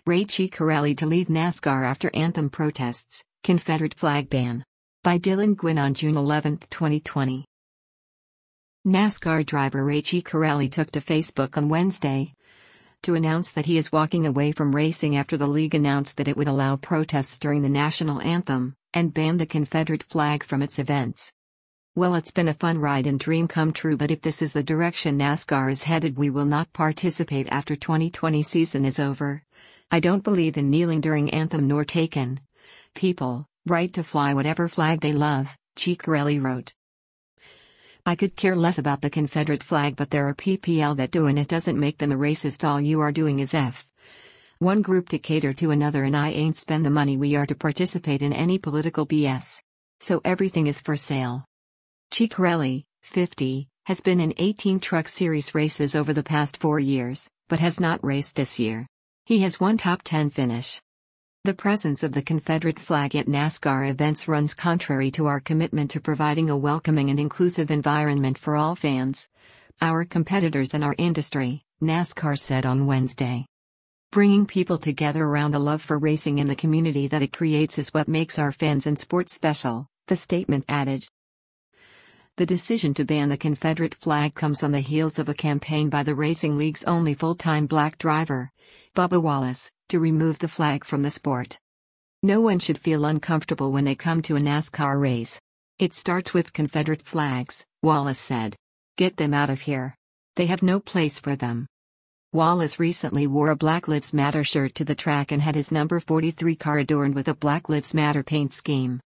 Ray Ciccarelli to leave NASCAR after anthem protests, Confederate flag ban. By Dylan Gwynn on June 11, 2020. NASCAR driver Ray Ciccarelli took to Facebook on Wednesday to announce that he is walking away from racing after the league announced that it would allow protests during the national anthem and ban the Confederate flag from its events. "Well, it's been a fun ride and dream come true, but if this is the direction NASCAR is headed, we will not participate after 2020 season is over. I don't believe in kneeling during anthem nor taking people right to fly whatever flag they love," Ciccarelli wrote. "I could care less about the Confederate flag, but there are PPL that do, and it doesn't make them a racist. All you are doing is one group to cater to another, and I ain't spend the money we are to participate in any political BS. So everything is for sale." Ciccarelli, 50, has been in 18 Truck Series races over the past 4 years, but has not raced this year. He has one top 10 finish. "The presence of the Confederate flag at NASCAR events runs contrary to our commitment to providing a welcoming and inclusive environment for all fans, our competitors, and our industry," NASCAR said on Wednesday. "Bringing people together around a love for racing and the community that it creates is what makes our fans and sport special," the statement added. The decision to ban the Confederate flag comes on the heels of a campaign by the Racing League's only full-time black driver, Bubba Wallace, to remove the flag from the sport. "No one should feel uncomfortable when they come to a NASCAR race. It starts with Confederate flags," Wallace said. "Get them out of here. They have no place for them." Wallace recently wore a Black Lives Matter shirt to the track and had his number 43 car adorned with a Black Lives Matter paint scheme.